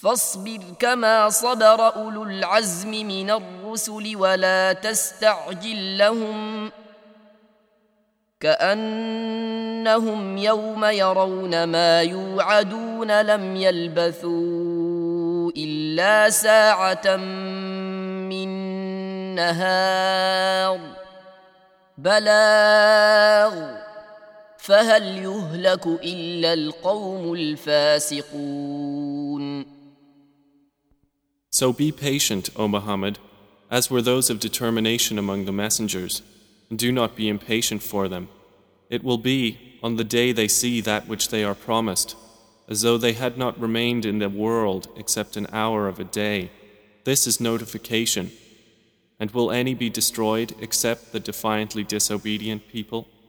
فاصبر كما صبر أولو العزم من الرسل ولا تستعجل لهم كأنهم يوم يرون ما يوعدون لم يلبثوا إلا ساعة من نهار بلاغ فهل يهلك إلا القوم الفاسقون. So be patient, O Muhammad, as were those of determination among the messengers, and do not be impatient for them. It will be, on the day they see that which they are promised, as though they had not remained in the world except an hour of a day. This is notification. And will any be destroyed except the defiantly disobedient people?